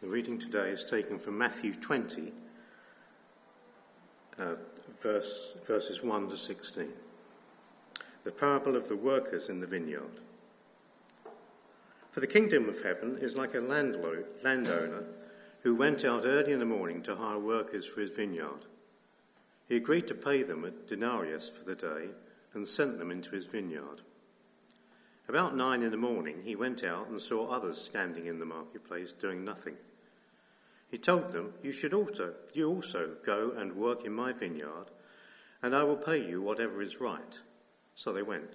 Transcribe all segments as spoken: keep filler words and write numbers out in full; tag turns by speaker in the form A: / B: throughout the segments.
A: The reading today is taken from Matthew twenty, uh, verse, verses one to sixteen. The parable of the workers in the vineyard. For the kingdom of heaven is like a landlord, landowner who went out early in the morning to hire workers for his vineyard. He agreed to pay them a denarius for the day and sent them into his vineyard. About nine in the morning he went out and saw others standing in the marketplace doing nothing. He told them, you should also, you also go and work in my vineyard, and I will pay you whatever is right. So they went.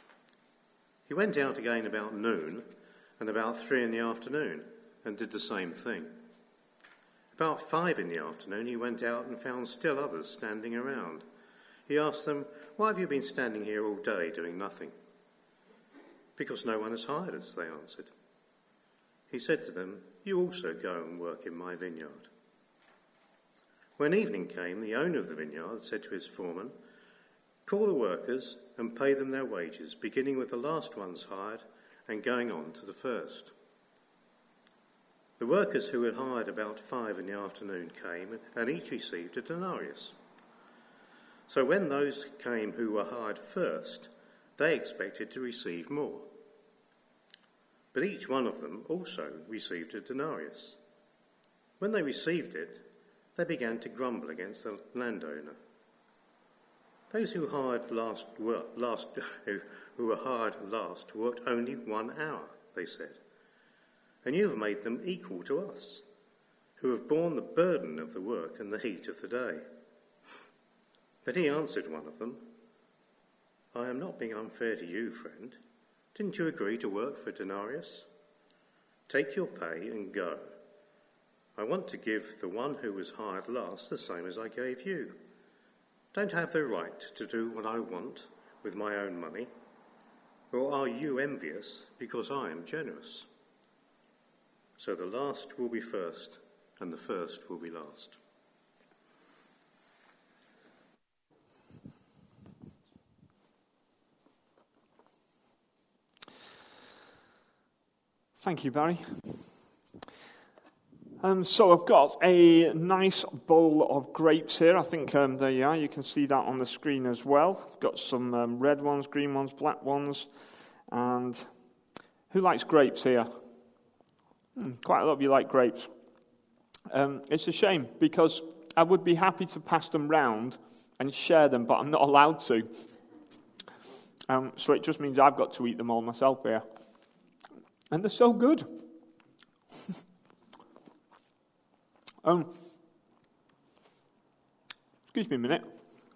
A: He went out again about noon and about three in the afternoon and did the same thing. About five in the afternoon he went out and found still others standing around. He asked them, why have you been standing here all day doing nothing? Because no one has hired us, they answered. He said to them, you also go and work in my vineyard. When evening came, the owner of the vineyard said to his foreman, call the workers and pay them their wages, beginning with the last ones hired and going on to the first. The workers who had hired about five in the afternoon came, and each received a denarius. So when those came who were hired first, they expected to receive more. But each one of them also received a denarius. When they received it, they began to grumble against the landowner. Those who hired last, work, last who, who were hired last worked only one hour, they said. And you have made them equal to us, who have borne the burden of the work and the heat of the day. But he answered one of them, I am not being unfair to you, friend. Didn't you agree to work for a denarius? Take your pay and go. I want to give the one who was hired last the same as I gave you. Don't I have the right to do what I want with my own money? Or are you envious because I am generous? So the last will be first, and the first will be last.
B: Thank you, Barry. Um, so I've got a nice bowl of grapes here. I think um, there you are. You can see that on the screen as well. I've got some um, red ones, green ones, black ones. And who likes grapes here? Hmm, quite a lot of you like grapes. Um, it's a shame because I would be happy to pass them round and share them, but I'm not allowed to. Um, so it just means I've got to eat them all myself here. And they're so good. um, excuse me a minute. Do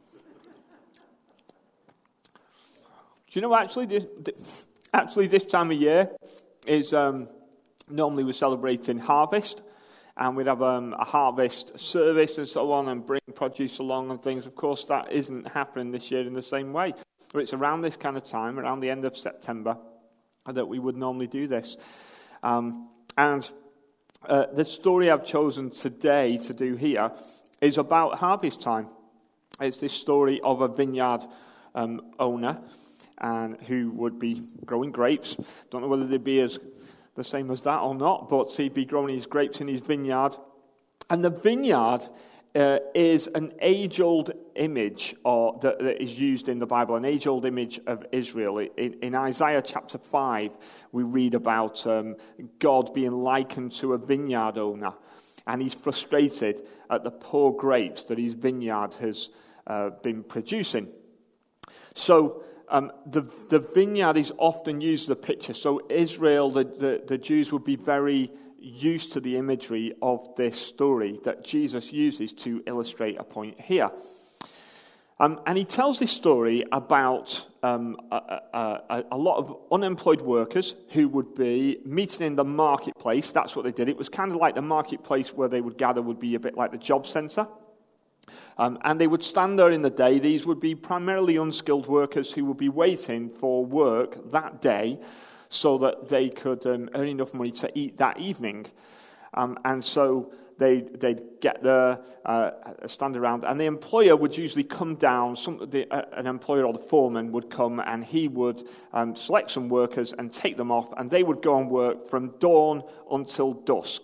B: you know actually this, actually this time of year is um, normally we're celebrating harvest, and we'd have um, a harvest service and so on, and bring produce along and things. Of course, that isn't happening this year in the same way. But it's around this kind of time, around the end of September, that we would normally do this. Um, and uh, the story I've chosen today to do here is about harvest time. It's this story of a vineyard um, owner and who would be growing grapes. Don't know whether they'd be as the same as that or not, but he'd be growing his grapes in his vineyard. And the vineyard Uh, is an age-old image or that, that is used in the Bible, an age-old image of Israel. In, in Isaiah chapter five, we read about um, God being likened to a vineyard owner, and he's frustrated at the poor grapes that his vineyard has uh, been producing. So um, the, the vineyard is often used as a picture. So Israel, the, the, the Jews would be very used to the imagery of this story that Jesus uses to illustrate a point here. Um, and he tells this story about um, a, a, a lot of unemployed workers who would be meeting in the marketplace. That's what they did. It was kind of like the marketplace where they would gather would be a bit like the job centre. Um, and they would stand there in the day. These would be primarily unskilled workers who would be waiting for work that day, so that they could um, earn enough money to eat that evening. Um, and so they, they'd get there, uh, stand around, and the employer would usually come down, some, the, uh, an employer or the foreman would come, and he would um, select some workers and take them off, and they would go and work from dawn until dusk.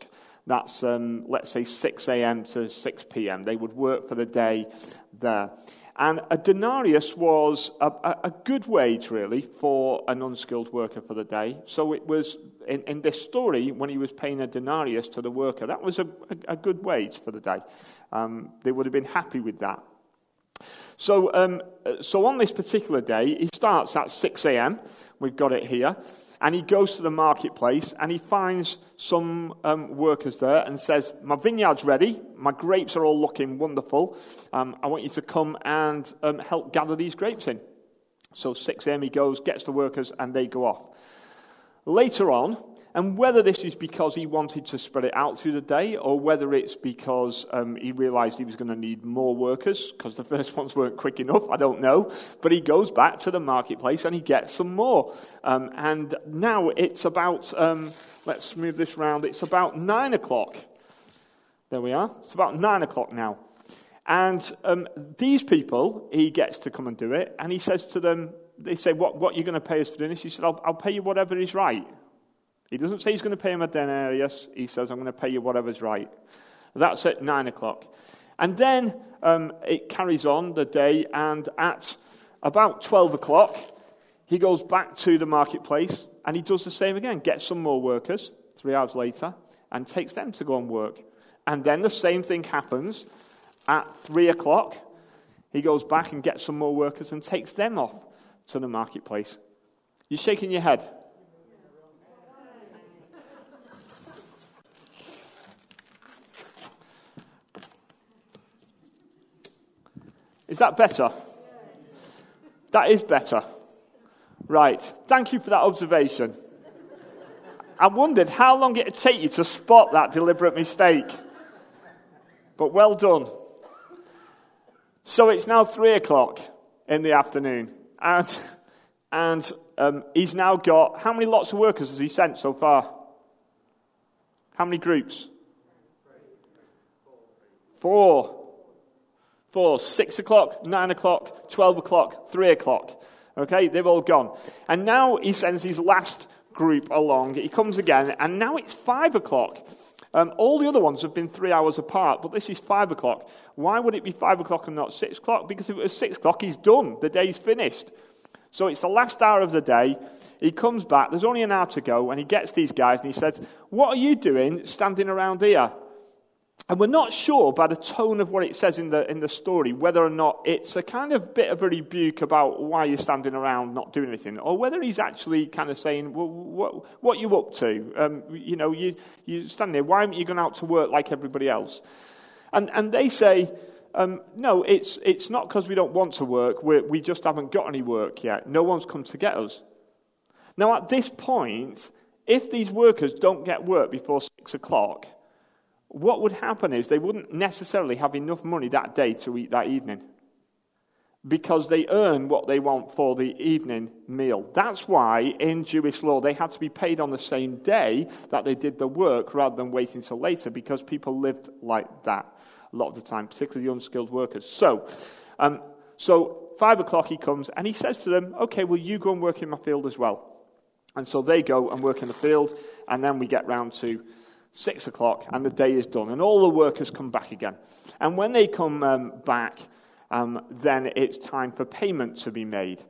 B: That's, um, let's say, six a.m. to six p.m. They would work for the day there. And a denarius was a, a, a good wage, really, for an unskilled worker for the day. So it was, in, in this story, when he was paying a denarius to the worker, that was a, a, a good wage for the day. Um, they would have been happy with that. So, um, so on this particular day, he starts at six a.m. We've got it here. And he goes to the marketplace and he finds some um, workers there and says, my vineyard's ready. My grapes are all looking wonderful. Um, I want you to come and um, help gather these grapes in. So six a.m. he goes, gets the workers, and they go off. Later on, and whether this is because he wanted to spread it out through the day or whether it's because um, he realized he was going to need more workers because the first ones weren't quick enough, I don't know. But he goes back to the marketplace and he gets some more. Um, and now it's about, um, let's move this round, it's about nine o'clock. There we are. It's about nine o'clock now. And um, these people, he gets to come and do it. And he says to them, they say, what, what are you going to pay us for doing this? He said, I'll, I'll pay you whatever is right. He doesn't say he's going to pay him a denarius. He says, I'm going to pay you whatever's right. That's at nine o'clock. And then um, it carries on the day, and at about twelve o'clock, he goes back to the marketplace, and he does the same again, gets some more workers, three hours later, and takes them to go and work. And then the same thing happens at three o'clock. He goes back and gets some more workers and takes them off to the marketplace. You're shaking your head. Is that better? That is better. Right. Thank you for that observation. I wondered how long it would take you to spot that deliberate mistake. But well done. So it's now three o'clock in the afternoon. And, and um, he's now got, how many lots of workers has he sent so far? How many groups? Four. Four, six o'clock, nine o'clock, twelve o'clock, three o'clock. Okay, they've all gone. And now he sends his last group along. He comes again, and now it's five o'clock. Um, all the other ones have been three hours apart, but this is five o'clock. Why would it be five o'clock and not six o'clock? Because if it was six o'clock, he's done. The day's finished. So it's the last hour of the day. He comes back. There's only an hour to go, and he gets these guys, and he says, what are you doing standing around here? And we're not sure by the tone of what it says in the in the story whether or not it's a kind of bit of a rebuke about why you're standing around not doing anything, or whether he's actually kind of saying, well, what what are you up to? Um, you know, you you stand there. Why aren't you going out to work like everybody else? And and they say, um, no, it's it's not because we don't want to work. We we just haven't got any work yet. No one's come to get us. Now at this point, if these workers don't get work before six o'clock, what would happen is they wouldn't necessarily have enough money that day to eat that evening, because they earn what they want for the evening meal. That's why in Jewish law they had to be paid on the same day that they did the work rather than waiting till later, because people lived like that a lot of the time, particularly the unskilled workers. So, um, so five o'clock he comes and he says to them, okay, well, you go and work in my field as well. And so they go and work in the field, and then we get round to Six o'clock, and the day is done, and all the workers come back again. And when they come um, back, um, then it's time for payment to be made.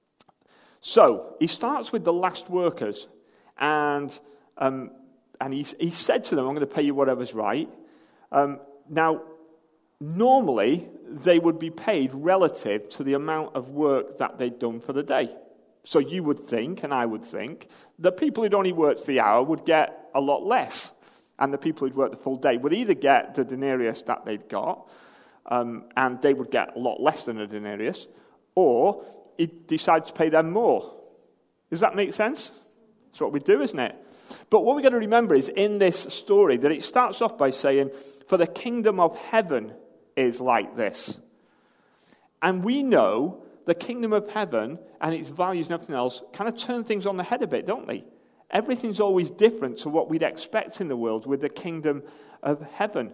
B: So he starts with the last workers, and um, and he he said to them, "I'm going to pay you whatever's right." Um, now, normally they would be paid relative to the amount of work that they'd done for the day. So you would think, and I would think, that people who'd only worked the hour would get a lot less. And the people who'd worked the full day would either get the denarius that they'd got, um, and they would get a lot less than a denarius, or he'd decide to pay them more. Does that make sense? That's what we do, isn't it? But what we've got to remember is, in this story, that it starts off by saying, for the kingdom of heaven is like this. And we know the kingdom of heaven and its values and everything else kind of turn things on the head a bit, don't they? Everything's always different to what we'd expect in the world with the kingdom of heaven.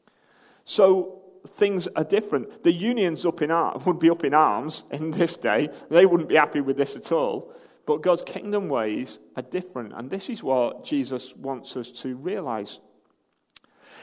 B: So things are different. The unions up in ar- would be up in arms in this day. They wouldn't be happy with this at all. But God's kingdom ways are different. And this is what Jesus wants us to realize.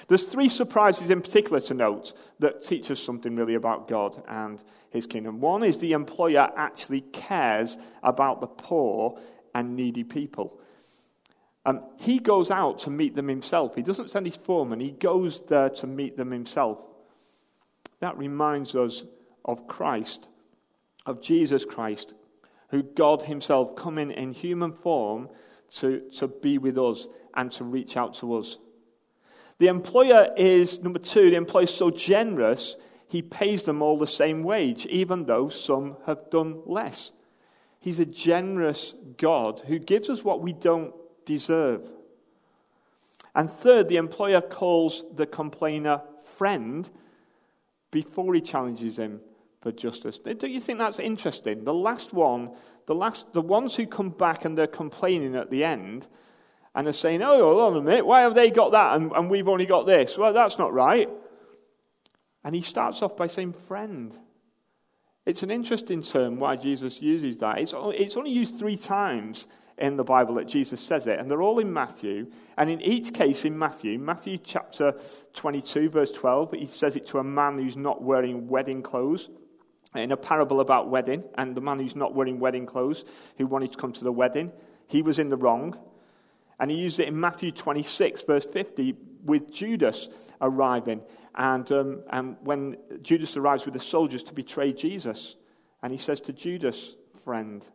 B: There's three surprises in particular to note that teach us something really about God and his kingdom. One is the employer actually cares about the poor and needy people. Um, he goes out to meet them himself. He doesn't send his foreman. He goes there to meet them himself. That reminds us of Christ, of Jesus Christ, who God himself coming in human form to, to be with us and to reach out to us. The employer is, number two, the employer is so generous, he pays them all the same wage, even though some have done less. He's a generous God who gives us what we don't deserve. And third, the employer calls the complainer friend before he challenges him for justice. Don't you think that's interesting? The last one, the last, the ones who come back and they're complaining at the end, and they're saying, oh, hold on a minute, why have they got that and, and we've only got this? Well, that's not right. And he starts off by saying friend. It's an interesting term why Jesus uses that. It's, it's only used three times in the Bible that Jesus says it, and they're all in Matthew. And in each case in Matthew, Matthew chapter twenty-two, verse twelve, he says it to a man who's not wearing wedding clothes, in a parable about wedding, and the man who's not wearing wedding clothes, who wanted to come to the wedding, he was in the wrong. And he used it in Matthew twenty-six, verse fifty, with Judas arriving. And, um, and when Judas arrives with the soldiers to betray Jesus, and he says to Judas, friend,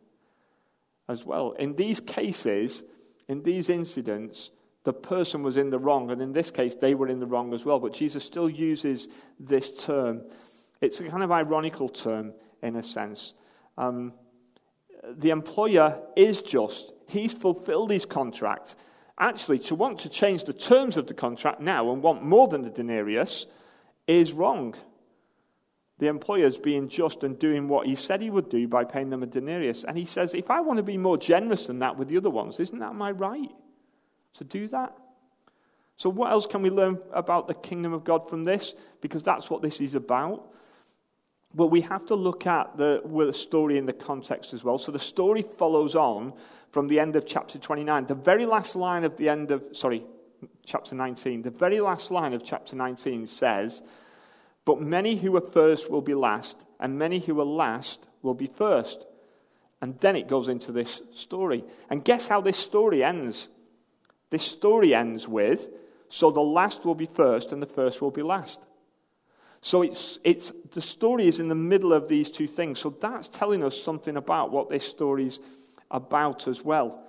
B: as well. In these cases, in these incidents, the person was in the wrong, and in this case, they were in the wrong as well. But Jesus still uses this term. It's a kind of ironical term, in a sense. Um, the employer is just. He's fulfilled his contract. Actually, to want to change the terms of the contract now and want more than the denarius is wrong. The employer's being just and doing what he said he would do by paying them a denarius. And he says, if I want to be more generous than that with the other ones, isn't that my right to do that? So what else can we learn about the kingdom of God from this? Because that's what this is about. Well, we have to look at the, the story in the context as well. So the story follows on from the end of chapter twenty-nine. The very last line of the end of, sorry, chapter nineteen. The very last line of chapter nineteen says, but many who are first will be last, and many who are last will be first. And then it goes into this story. And guess how this story ends? This story ends with, so the last will be first, and the first will be last. So it's it's the story is in the middle of these two things. So that's telling us something about what this story's about as well.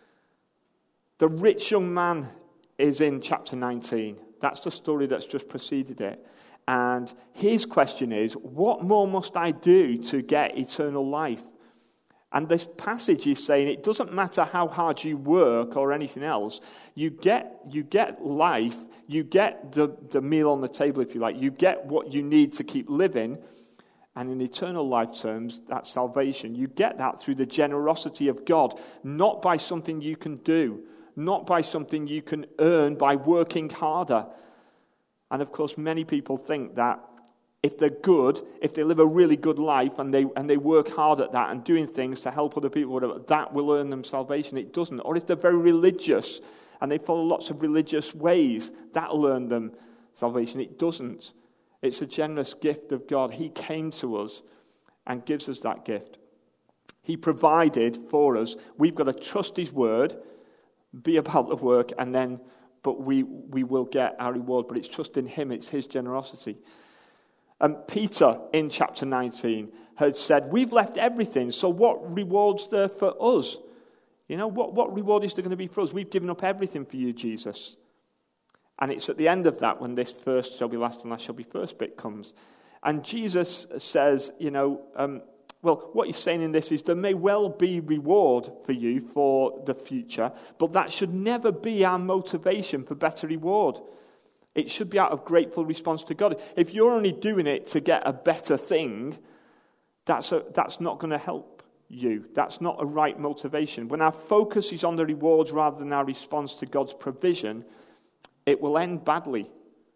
B: The rich young man is in chapter nineteen. That's the story that's just preceded it. And his question is, what more must I do to get eternal life? And this passage is saying it doesn't matter how hard you work or anything else. You get you get life, you get the, the meal on the table, if you like. You get what you need to keep living. And in eternal life terms, that's salvation. You get that through the generosity of God, not by something you can do, not by something you can earn by working harder. And of course, many people think that if they're good, if they live a really good life and they and they work hard at that and doing things to help other people, whatever, that will earn them salvation. It doesn't. Or if they're very religious and they follow lots of religious ways, that will earn them salvation. It doesn't. It's a generous gift of God. He came to us and gives us that gift. He provided for us. We've got to trust his word, be about the work, and then, but we, we will get our reward. But it's trust in him. It's his generosity. And Peter, in chapter nineteen, had said, we've left everything, so what reward's there for us? You know, what, what reward is there going to be for us? We've given up everything for you, Jesus. And it's at the end of that when this first shall be last and last shall be first bit comes. And Jesus says, you know, um, well, what he's saying in this is there may well be reward for you for the future, but that should never be our motivation for better reward. It should be out of grateful response to God. If you're only doing it to get a better thing, that's a, that's not going to help you. That's not a right motivation. When our focus is on the rewards rather than our response to God's provision, it will end badly.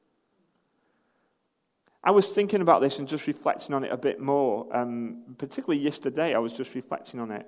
B: I was thinking about this and just reflecting on it a bit more. Um, particularly yesterday, I was just reflecting on it.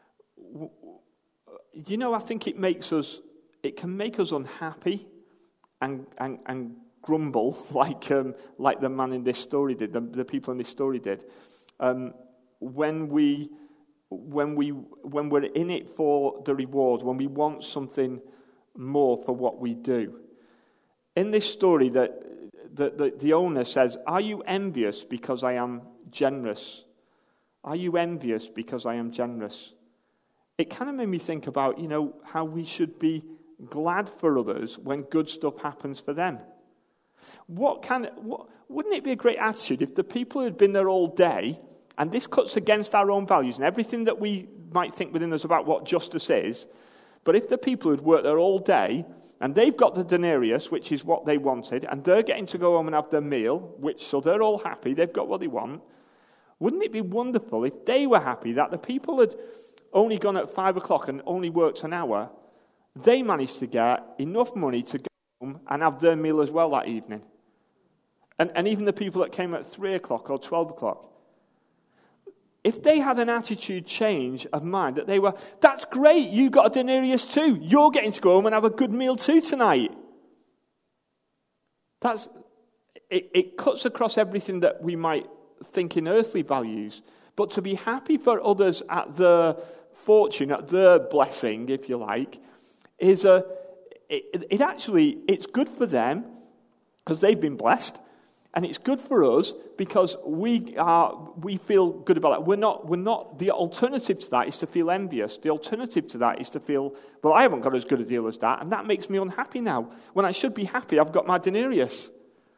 B: You know, I think it makes us, it can make us unhappy and and, and grumble like um, like the man in this story did, the, the people in this story did. Um, when we when we when we're in it for the reward, when we want something more for what we do. In this story, that the, the, the owner says, "Are you envious because I am generous? Are you envious because I am generous?" It kind of made me think about, you know, how we should be glad for others when good stuff happens for them. What kind of, what, wouldn't it be a great attitude if the people who had been there all day, and this cuts against our own values and everything that we might think within us about what justice is, but if the people who'd worked there all day, and they've got the denarius, which is what they wanted, and they're getting to go home and have their meal, which so they're all happy, they've got what they want, wouldn't it be wonderful if they were happy that the people had only gone at five o'clock and only worked an hour, they managed to get enough money to go home and have their meal as well that evening? And, and even the people that came at three o'clock or twelve o'clock, if they had an attitude change of mind, that they were, that's great, you got a denarius too. You're getting to go home and have a good meal too tonight. That's it, it cuts across everything that we might think in earthly values. But to be happy for others at their fortune, at their blessing, if you like, is a, it, it actually, it's good for them because they've been blessed. And it's good for us because we are we feel good about it. We're not we're not the alternative to that is to feel envious. The alternative to that is to feel, well, I haven't got as good a deal as that, and that makes me unhappy now. When I should be happy, I've got my denarius.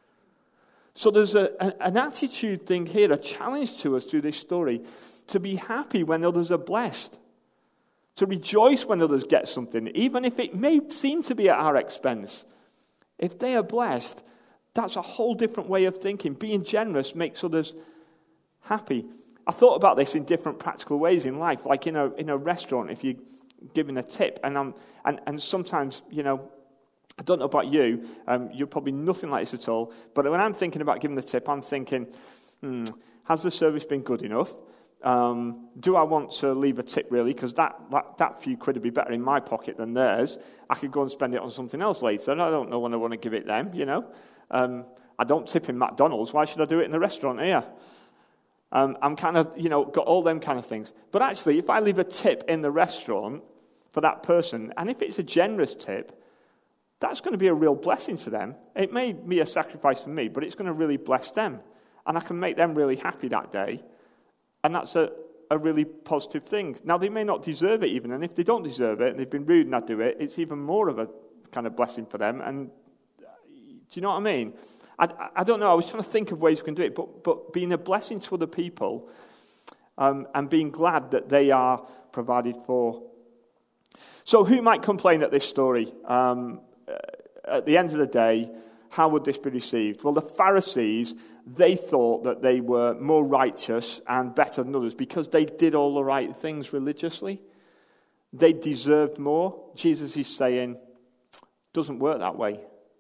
B: So there's a, a, an attitude thing here, a challenge to us through this story, to be happy when others are blessed, to rejoice when others get something, even if it may seem to be at our expense. If they are blessed, that's a whole different way of thinking. Being generous makes others happy. I thought about this in different practical ways in life, like in a in a restaurant, if you're giving a tip, and um, and and sometimes, you know, I don't know about you, um, you're probably nothing like this at all, but when I'm thinking about giving the tip, I'm thinking, hmm, has the service been good enough? Um, do I want to leave a tip, really? Because that, that, that few quid would be better in my pocket than theirs. I could go and spend it on something else later, and I don't know when I want to give it them, you know. Um, I don't tip in McDonald's. Why should I do it in the restaurant here? Um, I'm kind of, you know, got all them kind of things. But actually, if I leave a tip in the restaurant for that person, and if it's a generous tip, that's going to be a real blessing to them. It may be a sacrifice for me, but it's going to really bless them. And I can make them really happy that day. And that's a, a really positive thing. Now, they may not deserve it even, and if they don't deserve it, and they've been rude and I do it, it's even more of a kind of blessing for them. And do you know what I mean? I, I don't know, I was trying to think of ways we can do it, but, but being a blessing to other people um, and being glad that they are provided for. So who might complain at this story? Um, at the end of the day, how would this be received? Well, the Pharisees, they thought that they were more righteous and better than others because they did all the right things religiously. They deserved more. Jesus is saying, doesn't work that way.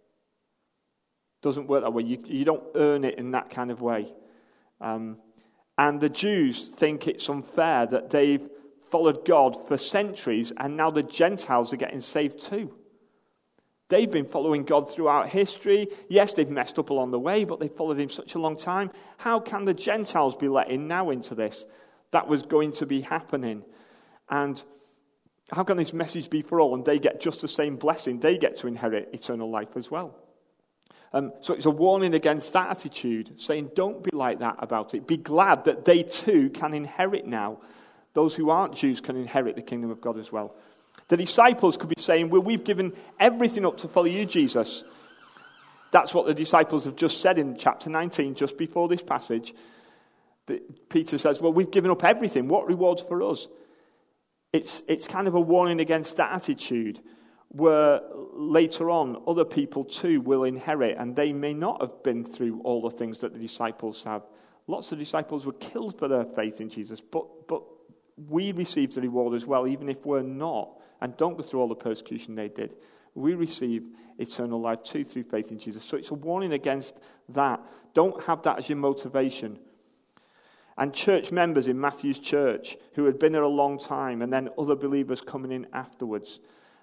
B: Doesn't work that way. You, you don't earn it in that kind of way. Um, and the Jews think it's unfair that they've followed God for centuries and now the Gentiles are getting saved too. They've been following God throughout history. Yes, they've messed up along the way, but they've followed him such a long time. How can the Gentiles be let in now into this? That was going to be happening. And how can this message be for all and they get just the same blessing? They get to inherit eternal life as well. Um, so it's a warning against that attitude, saying don't be like that about it. Be glad that they too can inherit now. Those who aren't Jews can inherit the kingdom of God as well. The disciples could be saying, well, we've given everything up to follow you, Jesus. That's what the disciples have just said in chapter nineteen, just before this passage. Peter says, well, we've given up everything. What rewards for us? It's, it's kind of a warning against that attitude, where later on other people too will inherit, and they may not have been through all the things that the disciples have. Lots of disciples were killed for their faith in Jesus, but but we receive the reward as well, even if we're not, and don't go through all the persecution they did. We receive eternal life too through faith in Jesus. So it's a warning against that. Don't have that as your motivation. And church members in Matthew's church who had been there a long time, and then other believers coming in afterwards,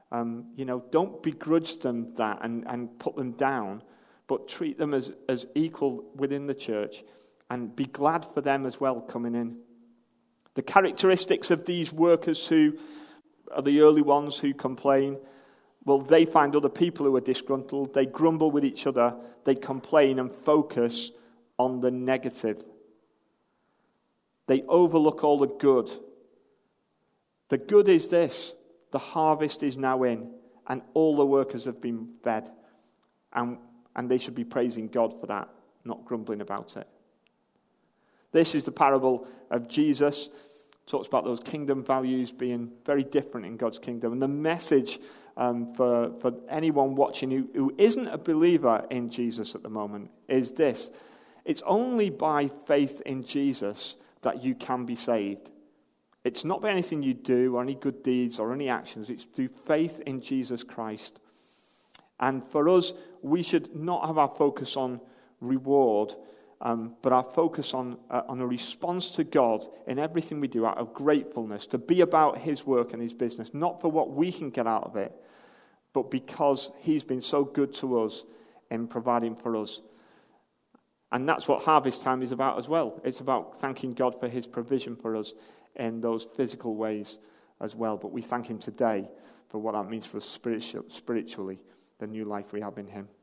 B: Um, you know, don't begrudge them that and, and put them down, but treat them as, as equal within the church and be glad for them as well coming in. The characteristics of these workers who are the early ones who complain, well, they find other people who are disgruntled, they grumble with each other, they complain and focus on the negative. They overlook all the good. The good is this: the harvest is now in, and all the workers have been fed. And, and they should be praising God for that, not grumbling about it. This is the parable of Jesus. It talks about those kingdom values being very different in God's kingdom. And the message um, for, for anyone watching who, who isn't a believer in Jesus at the moment is this: it's only by faith in Jesus that you can be saved. It's not by anything you do or any good deeds or any actions. It's through faith in Jesus Christ. And for us, we should not have our focus on reward, um, but our focus on, uh, on a response to God in everything we do out of gratefulness, to be about his work and his business, not for what we can get out of it, but because he's been so good to us in providing for us. And that's what harvest time is about as well. It's about thanking God for his provision for us in those physical ways as well. But we thank him today for what that means for us spiritually, the new life we have in him.